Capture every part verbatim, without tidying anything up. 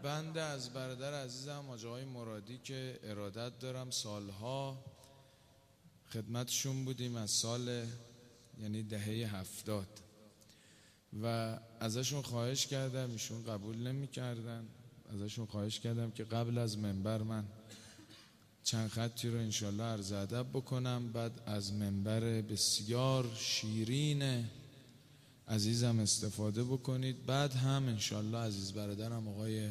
بنده از برادر عزیزم حاج آقای مرادی که ارادت دارم، سالها خدمتشون بودیم از سال یعنی دهه هفتاد و ازشون خواهش کردم، ایشون قبول نمی کردن، ازشون خواهش کردم که قبل از منبر من چند خطی رو انشالله عرض ادب بکنم، بعد از منبر بسیار شیرین عزیزم استفاده بکنید، بعد هم انشالله عزیز برادرم آقای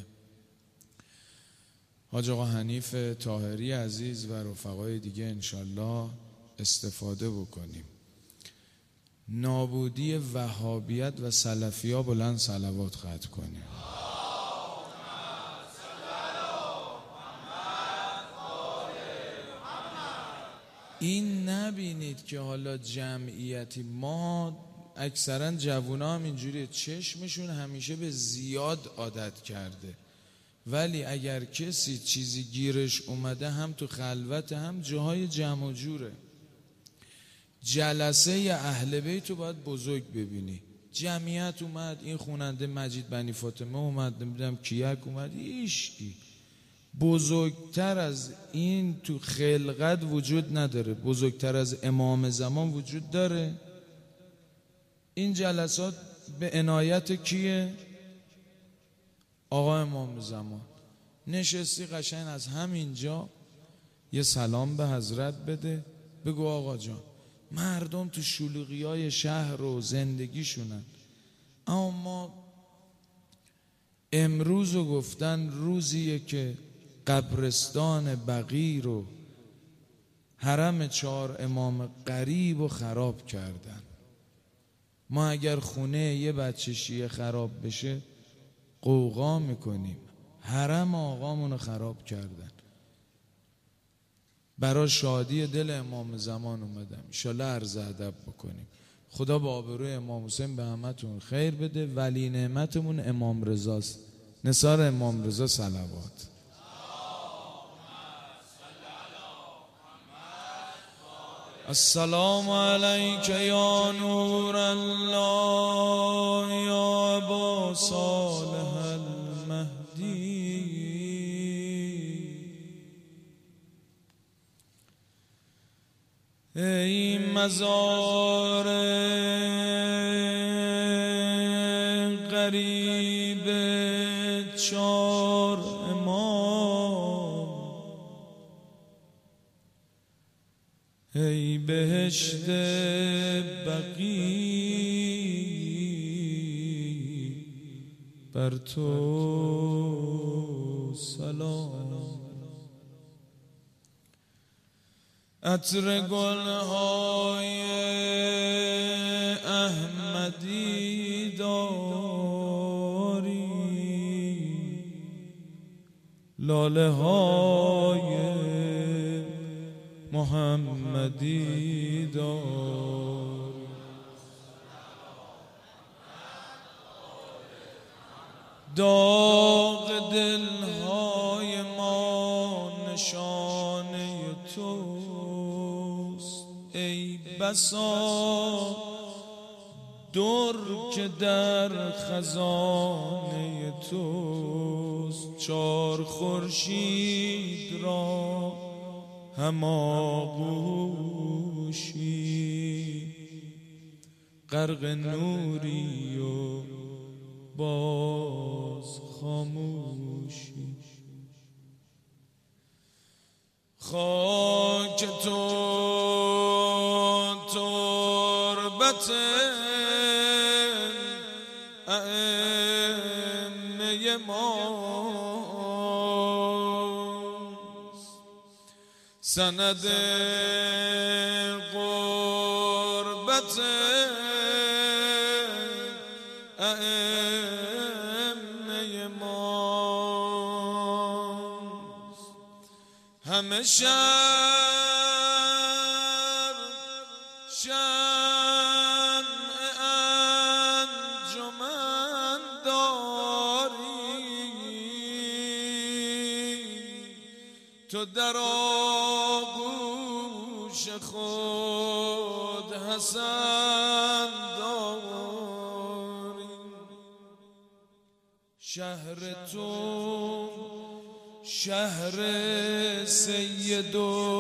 حاج آقا حنیف طاهری عزیز و رفقای دیگه انشالله استفاده بکنیم. نابودی وهابیت و سلفیا بلند صلوات ختم کنیم. این نبینید که حالا جمعیتی، ما اکثرا جوونا هم اینجوریه، چشمشون همیشه به زیاد عادت کرده، ولی اگر کسی چیزی گیرش اومده هم تو خلوت هم جاهای جمع و جوره. جلسه اهل بیت رو باید بزرگ ببینی، جمعیت اومد، این خواننده مجید بنی فاطمه اومد، نمیدونم کیک اومد، ایشکی بزرگتر از این تو خلقت وجود نداره، بزرگتر از امام زمان وجود داره. این جلسات به عنایت کیه؟ آقا امام زمان. نشستی قشنگ از همینجا یه سلام به حضرت بده، بگو آقا جان مردم تو شلوغی های شهر و زندگیشونن، اما ما امروز رو گفتن روزیه که قبرستان بقیع رو حرم چهار امام قریب رو خراب کردن. ما اگر خونه یه بچه شیعه خراب بشه قوقا میکنیم، حرم آقامون رو خراب کردن. برای شادی دل امام زمان اومدم، انشالله عرض ادب بکنیم. خدا با آبروی امام حسین به همتون خیر بده. ولی نعمتمون امام رضاست. نثار امام رضا صلوات. السلام علیک یا نور الله یا ابا صالح المهدی. ای مزار غریب چار امام، ای بهشت بقیع بر تو سلام. عطر گلهای احمدی داری، لاله های محمدی داری. داغ دلهای ما نشانه توست، ای بسا در که در خزانه توست. چار خورشید را هم آغوشی، غرق نوری و باز خاموشی. خاک تو تربت ائمه ماست، سند قربت ائمه ماست. همه شب شمع انجمن داری، تو در آغوش خود حسن داری. شهر تو شهر سید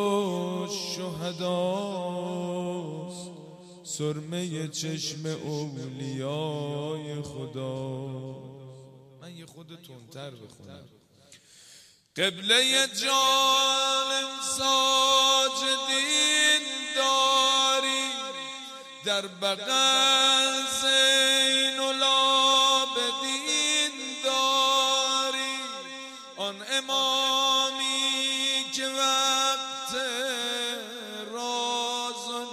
الشهداست، سرمه چشم اولیای خدا. من یه خود تندتر بخونم. قبله جان ساجدین داری، در بغل زین العابدین داری. آن امامی که وقت راز و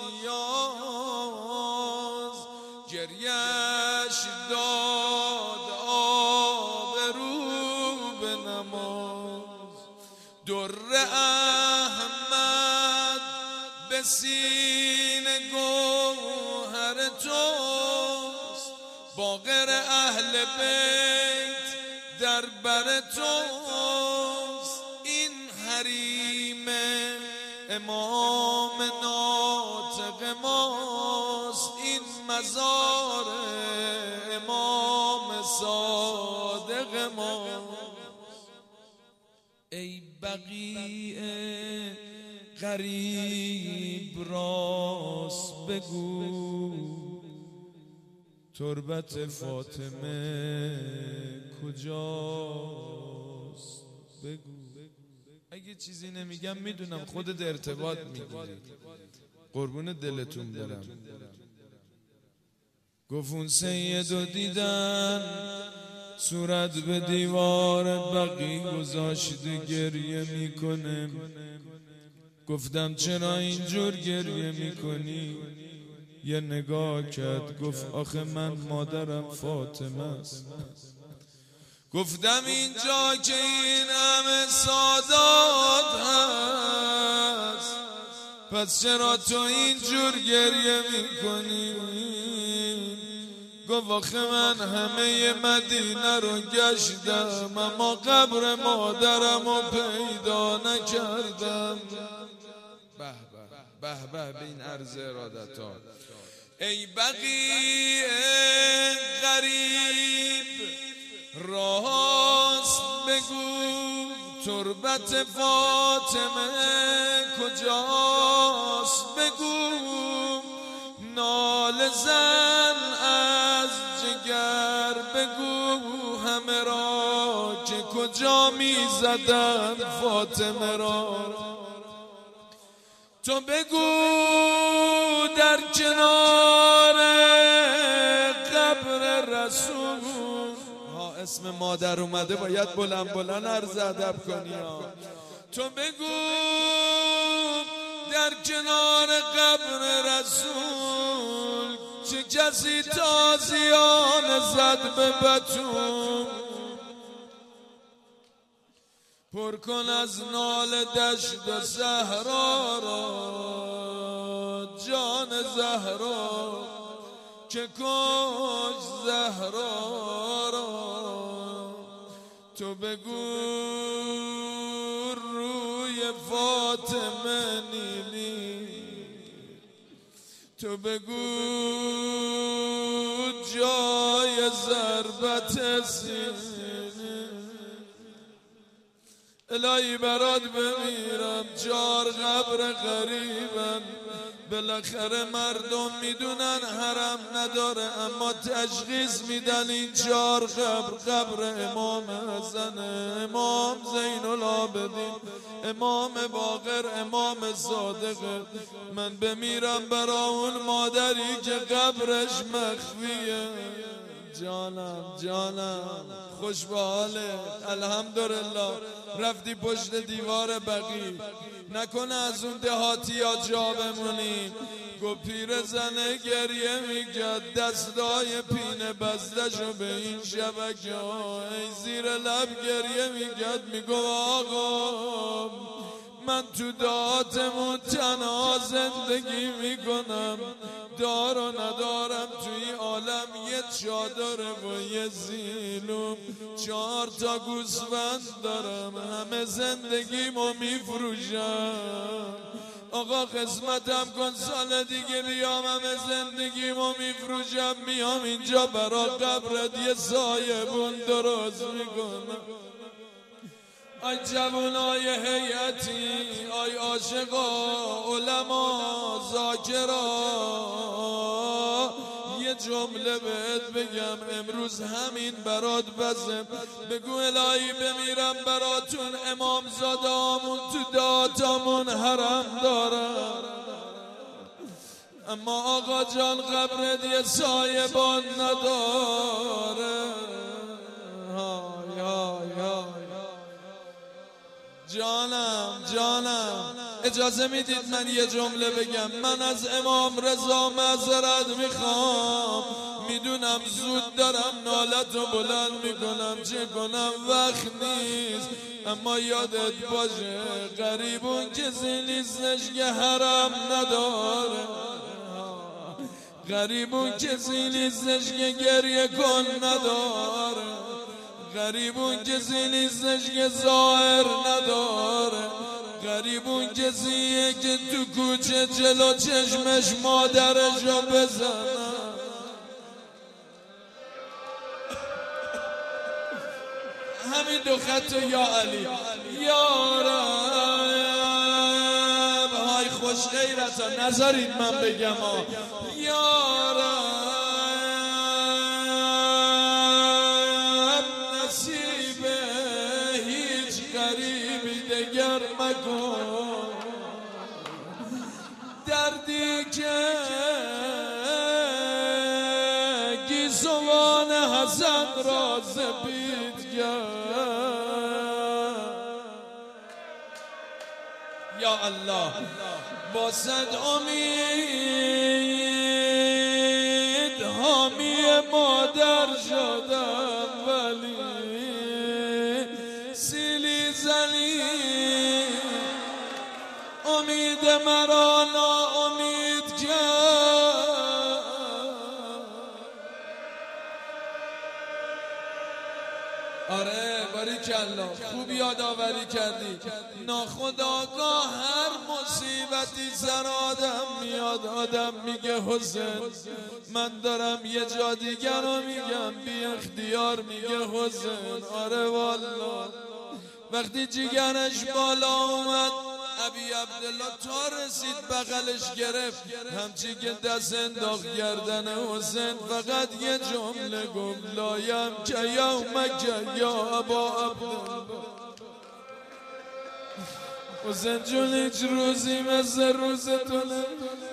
نیاز، گریش داد آب رو به نماز. در احمد به سینه گوهر توست، باقر اهل بیت در بر توست. این حریم امام ناطق ماست، این مزار امام صادق ماست. ای بقیع غریب راست بگو، تربت فاطمه کجاست بگو. اگه چیزی نمیگم میدونم خودت ارتباط میگیری، قربون دلتون برم. گفون سیدو دیدن صورت به دیوار بقی گذاشته گریه میکنه. گفتم چرا اینجور گریه میکنی؟ یه نگاه کرد گفت آخه من مادرم فاطمه است. گفتم اینجا که این همه سادات هست، پس چرا تو اینجور گریه میکنی؟ گفت آخه من همه مدینه رو گشتم اما قبر مادرم رو پیدا نکردم. به به به به به این عرض ارادتا. ای بقیع غریب راست بگو، تربت فاطمه کجاست بگو. نال زن از جگر بگو، همه را که کجا می زدن فاطمه را. تو بگو در کنار قبر رسول، ها اسم مادر اومده باید بلند بلند عرض ادب کنی ها. تو بگو در کنار قبر رسول، چه کسی تازیان زد به بتون. پر کن از نال دشت و صحرا را، جان زهرا که کش زهرا را. تو بگو روی فاطمه نیلی، تو بگو جای ضربت سینه. الهی برات بمیرم، چار قبر غریبم. بالاخره مردم میدونن حرم نداره اما تشخیص میدن این چار قبر قبر امام حسن، امام زین العابدین، امام باقر، امام صادق. من بمیرم برا اون مادری که قبرش مخفیه. جانم جانم خوش به حاله، الحمدلله. رفتی پشت دیوار بقی، نکنه از اون دهاتی ها جا بمونی. گو پیر زنه گریه میکرد، دستای پینه بستشو به این شبکه ها ای زیر لب گریه میکرد. میگو آقا من تو دهاتمون تنها زندگی میکنم، دار و ندارم توی عالم یه چادر و یه زیلوم، چهار تا گوسفند دارم همه زندگیمو میفروشم. آقا قسمتم کن سال دیگه بیام همه زندگیمو میفروشم میام اینجا برا قبرت یه سایبون درست میکنم. آی جوانای هیئتی، آی عاشقا، علما، ذاکرا، یه جمله بهت بگم امروز همین برات بزم. بگو الهی بمیرم براتون امام زادامون تو داتامون حرم دارم، اما آقا جان قبرت یه سایبان نداره. های های های جانم جانم اجازه میدید من یه جمله بگم؟ من از امام رضا معذرت میخوام، میدونم زود دارم نالتو بلند میکنم، چه کنم وقت نیست، اما یادت باشه غریبون کسی نیستش که حرم نداره، غریبون کسی نیستش که گریه کن نداره، غریبون کسی نیستش که ظاهر نداره، غریبون کسیه که تو کوچه جلو چشمش مادرشو بزنه. همین دو خط یا علی یا رب. های خوش غیرت ها نذارید من بگم ها. یا رب نصیب هیچ غریبی دگر مکن، دردی که گیسوان حسن را زبید کرد. یا الله با صد امید حامی مادر شدم، ولی سیلی زنی امید مرا ناامید کرد. آره باریکلا خوب یادآوری کردی. ناخودآگاه هر مصیبتی سر آدم میاد، آدم میگه حسین. من دارم یه جا دیگر رو میگم، بی اختیار میگه حسین. آره والا وقتی جیگرش بالا اومد ابی عبدالله تا رسید بغلش گرفت، همچی که دست انداخت گردن حسین فقط یه جمله گفت لایم که یومک یا ابا عبدالله. حسین جون هیچ روزی مثل روز تو نمیاد.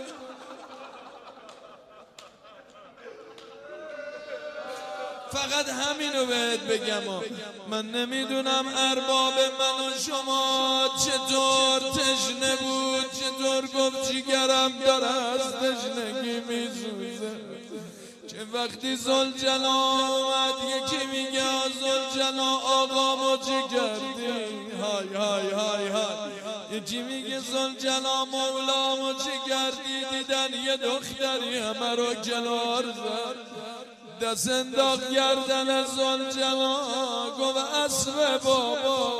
فقط همینو بهت بگم، من نمیدونم ارباب من و شما چطور تشنه بود، چطور گفت جیگرم داره از تشنگی میسوزه، که وقتی زلجلال اومد یکی میگه زلجلال آقامو چی کردی، های های های های، یکی میگه زلجلال مولامو چی کردی، دیدن یه دختری همه رو کنار زد، دست انداخت گردن زلجلال گفت اسب بابا،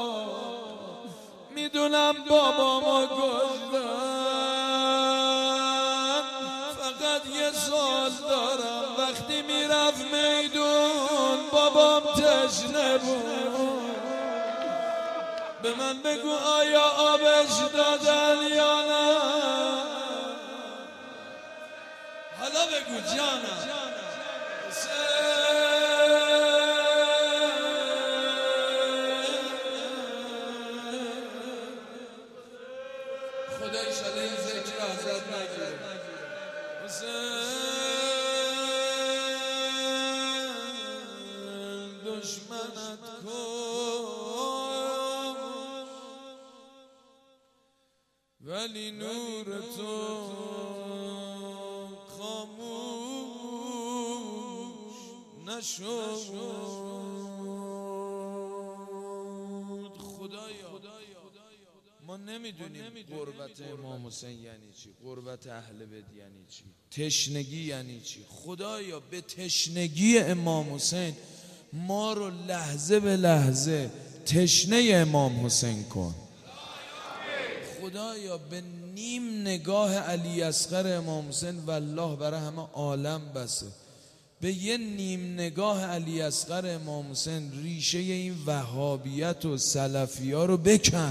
میدونم بابا ما گفتن، فقط یه سوال دارم، وقتی میرفت میدون بابام تشنه بود، به من بگو آیا آبش دادن یا نه؟ حالا بگو جانم. خدا ایشالا این ذکر ازت نگیره. حسین دشمنت کن ولی نور تو خاموش نشد. خدایا ما نمیدونیم قربت امام حسین یعنی چی، قربت اهل بیت یعنی چی، تشنگی یعنی چی. خدایا به تشنگی امام حسین ما رو لحظه به لحظه تشنه امام حسین کن. خدایا به نیم نگاه علی اصغر امام حسین والله برای همه عالم بسه، به یه نیم نگاه علی اصغر امام حسین ریشه این وهابیت و سلفی ها رو بکن.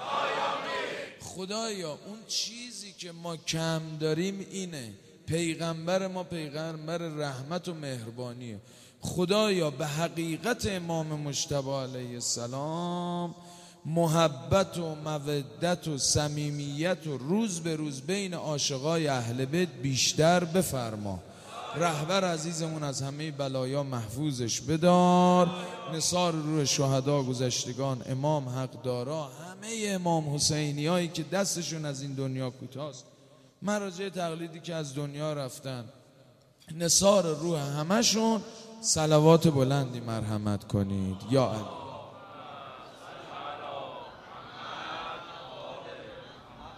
خدایا اون چیزی که ما کم داریم اینه، پیغمبر ما پیغمبر رحمت و مهربانیه. خدایا به حقیقت امام مجتبی علیه السلام محبت و مودت و صمیمیت و روز به روز بین عاشقای اهل بیت بیشتر بفرما. رهبر عزیزمون از همه بلایا محفوظش بدار. نثار روح شهدا گذشتگان، امام حقدارا، همه امام حسینی هایی که دستشون از این دنیا کوتاست، مراجع تقلیدی که از دنیا رفتن، نثار روح همشون صلوات بلندی مرحمت کنید یا علی.